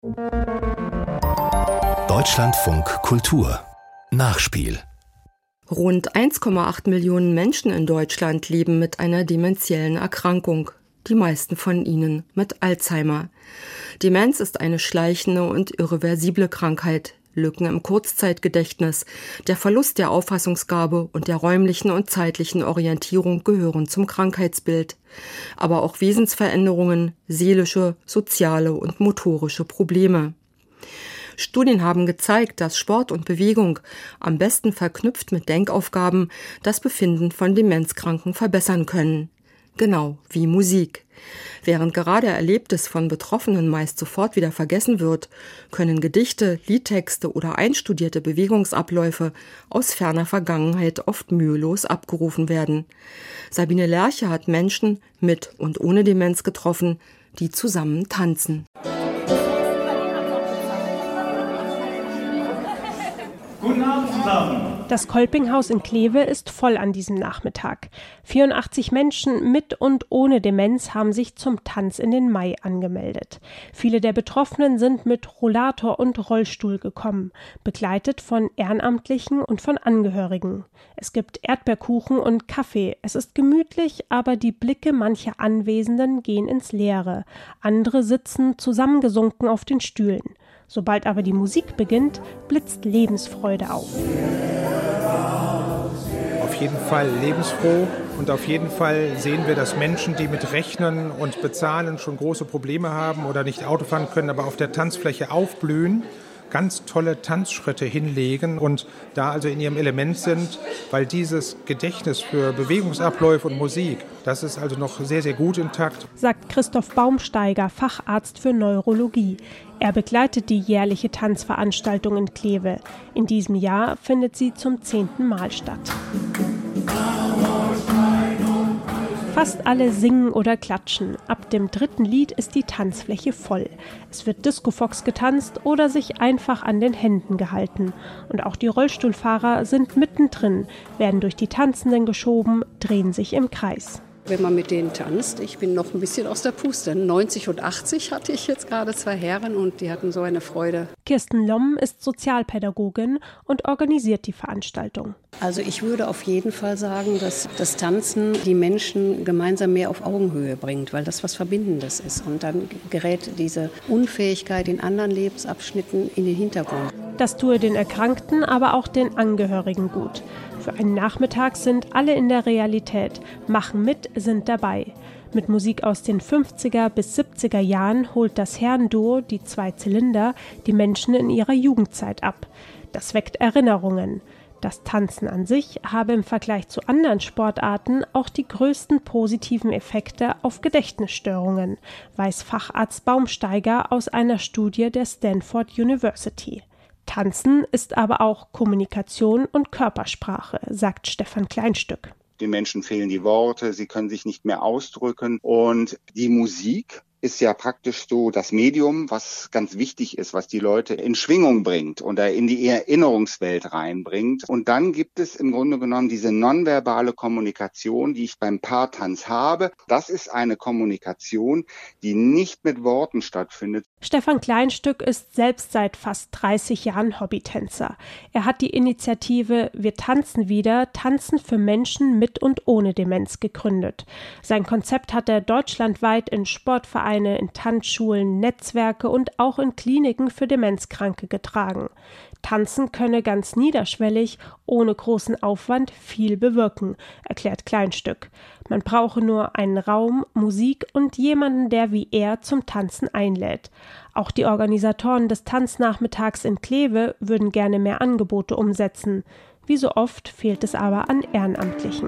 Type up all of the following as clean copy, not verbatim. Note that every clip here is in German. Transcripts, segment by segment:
Deutschlandfunk Kultur Nachspiel. Rund 1,8 Millionen Menschen in Deutschland leben mit einer dementiellen Erkrankung, die meisten von ihnen mit Alzheimer. Demenz ist eine schleichende und irreversible Krankheit. Lücken im Kurzzeitgedächtnis, der Verlust der Auffassungsgabe und der räumlichen und zeitlichen Orientierung gehören zum Krankheitsbild. Aber auch Wesensveränderungen, seelische, soziale und motorische Probleme. Studien haben gezeigt, dass Sport und Bewegung, am besten verknüpft mit Denkaufgaben, das Befinden von Demenzkranken verbessern können. Genau wie Musik. Während gerade Erlebtes von Betroffenen meist sofort wieder vergessen wird, können Gedichte, Liedtexte oder einstudierte Bewegungsabläufe aus ferner Vergangenheit oft mühelos abgerufen werden. Sabine Lerche hat Menschen mit und ohne Demenz getroffen, die zusammen tanzen. Guten Abend zusammen. Das Kolpinghaus in Kleve ist voll an diesem Nachmittag. 84 Menschen mit und ohne Demenz haben sich zum Tanz in den Mai angemeldet. Viele der Betroffenen sind mit Rollator und Rollstuhl gekommen, begleitet von Ehrenamtlichen und von Angehörigen. Es gibt Erdbeerkuchen und Kaffee. Es ist gemütlich, aber die Blicke mancher Anwesenden gehen ins Leere. Andere sitzen zusammengesunken auf den Stühlen. Sobald aber die Musik beginnt, blitzt Lebensfreude auf. Auf jeden Fall lebensfroh und auf jeden Fall sehen wir, dass Menschen, die mit Rechnen und Bezahlen schon große Probleme haben oder nicht Auto fahren können, aber auf der Tanzfläche aufblühen, ganz tolle Tanzschritte hinlegen und da also in ihrem Element sind, weil dieses Gedächtnis für Bewegungsabläufe und Musik, das ist also noch sehr, sehr gut intakt. Sagt Christoph Baumsteiger, Facharzt für Neurologie. Er begleitet die jährliche Tanzveranstaltung in Kleve. In diesem Jahr findet sie zum 10. Mal statt. Fast alle singen oder klatschen. Ab dem 3. Lied ist die Tanzfläche voll. Es wird Discofox getanzt oder sich einfach an den Händen gehalten. Und auch die Rollstuhlfahrer sind mittendrin, werden durch die Tanzenden geschoben, drehen sich im Kreis. Wenn man mit denen tanzt, ich bin noch ein bisschen aus der Puste. 90 und 80 hatte ich jetzt gerade 2 Herren und die hatten so eine Freude. Kirsten Lomm ist Sozialpädagogin und organisiert die Veranstaltung. Also ich würde auf jeden Fall sagen, dass das Tanzen die Menschen gemeinsam mehr auf Augenhöhe bringt, weil das was Verbindendes ist. Und dann gerät diese Unfähigkeit in anderen Lebensabschnitten in den Hintergrund. Das tue den Erkrankten, aber auch den Angehörigen gut. Für einen Nachmittag sind alle in der Realität, machen mit, sind dabei. Mit Musik aus den 50er bis 70er Jahren holt das Herrenduo, die 2 Zylinder, die Menschen in ihrer Jugendzeit ab. Das weckt Erinnerungen. Das Tanzen an sich habe im Vergleich zu anderen Sportarten auch die größten positiven Effekte auf Gedächtnisstörungen, weiß Facharzt Baumsteiger aus einer Studie der Stanford University. Tanzen ist aber auch Kommunikation und Körpersprache, sagt Stefan Kleinstück. Den Menschen fehlen die Worte, sie können sich nicht mehr ausdrücken und die Musik ist ja praktisch so das Medium, was ganz wichtig ist, was die Leute in Schwingung bringt und in die Erinnerungswelt reinbringt. Und dann gibt es im Grunde genommen diese nonverbale Kommunikation, die ich beim Paartanz habe. Das ist eine Kommunikation, die nicht mit Worten stattfindet. Stefan Kleinstück ist selbst seit fast 30 Jahren Hobbytänzer. Er hat die Initiative Wir tanzen wieder, Tanzen für Menschen mit und ohne Demenz gegründet. Sein Konzept hat er deutschlandweit in Sportvereinen, in Tanzschulen, Netzwerke und auch in Kliniken für Demenzkranke getragen. Tanzen könne ganz niederschwellig, ohne großen Aufwand viel bewirken, erklärt Kleinstück. Man brauche nur einen Raum, Musik und jemanden, der wie er zum Tanzen einlädt. Auch die Organisatoren des Tanznachmittags in Kleve würden gerne mehr Angebote umsetzen. Wie so oft fehlt es aber an Ehrenamtlichen.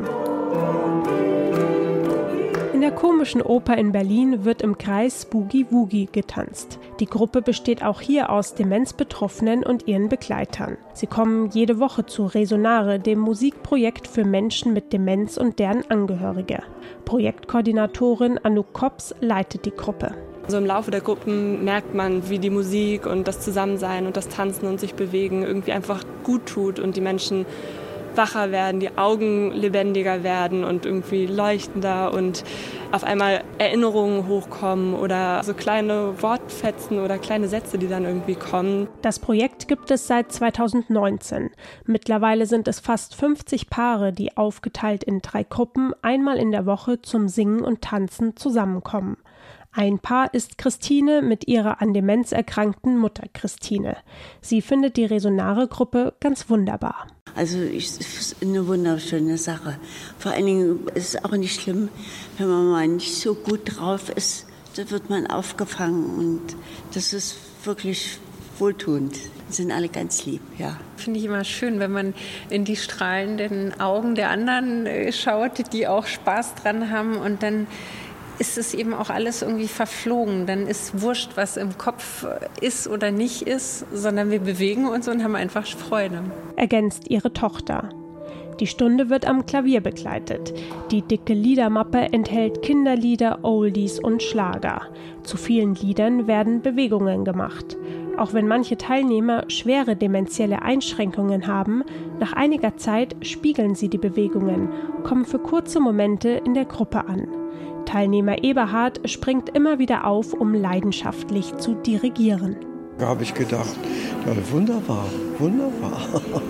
In der Komischen Oper in Berlin wird im Kreis Boogie Woogie getanzt. Die Gruppe besteht auch hier aus Demenzbetroffenen und ihren Begleitern. Sie kommen jede Woche zu Resonare, dem Musikprojekt für Menschen mit Demenz und deren Angehörige. Projektkoordinatorin Anouk Kops leitet die Gruppe. Also im Laufe der Gruppen merkt man, wie die Musik und das Zusammensein und das Tanzen und sich bewegen irgendwie einfach gut tut und die Menschen wacher werden, die Augen lebendiger werden und irgendwie leuchtender und auf einmal Erinnerungen hochkommen oder so kleine Wortfetzen oder kleine Sätze, die dann irgendwie kommen. Das Projekt gibt es seit 2019. Mittlerweile sind es fast 50 Paare, die aufgeteilt in 3 Gruppen einmal in der Woche zum Singen und Tanzen zusammenkommen. Ein Paar ist Christine mit ihrer an Demenz erkrankten Mutter Christine. Sie findet die Resonare-Gruppe ganz wunderbar. Also es ist eine wunderschöne Sache. Vor allen Dingen ist es auch nicht schlimm, wenn man mal nicht so gut drauf ist, da wird man aufgefangen und das ist wirklich wohltuend. Sind alle ganz lieb, ja. Finde ich immer schön, wenn man in die strahlenden Augen der anderen schaut, die auch Spaß dran haben und dann ist es eben auch alles irgendwie verflogen. Dann ist wurscht, was im Kopf ist oder nicht ist, sondern wir bewegen uns und haben einfach Freude. Ergänzt ihre Tochter. Die Stunde wird am Klavier begleitet. Die dicke Liedermappe enthält Kinderlieder, Oldies und Schlager. Zu vielen Liedern werden Bewegungen gemacht. Auch wenn manche Teilnehmer schwere dementielle Einschränkungen haben, nach einiger Zeit spiegeln sie die Bewegungen, kommen für kurze Momente in der Gruppe an. Teilnehmer Eberhard springt immer wieder auf, um leidenschaftlich zu dirigieren. Da habe ich gedacht, ja, wunderbar, wunderbar.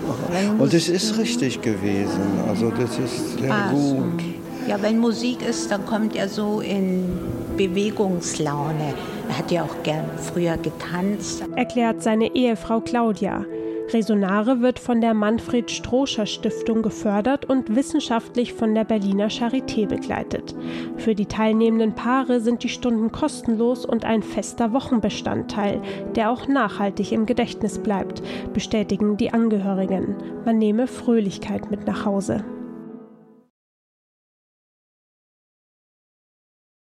Und es ist richtig gewesen, also das ist sehr gut. Ja, wenn Musik ist, dann kommt er so in Bewegungslaune. Er hat ja auch gern früher getanzt. Erklärt seine Ehefrau Claudia. Resonare wird von der Manfred-Strohscher-Stiftung gefördert und wissenschaftlich von der Berliner Charité begleitet. Für die teilnehmenden Paare sind die Stunden kostenlos und ein fester Wochenbestandteil, der auch nachhaltig im Gedächtnis bleibt, bestätigen die Angehörigen. Man nehme Fröhlichkeit mit nach Hause.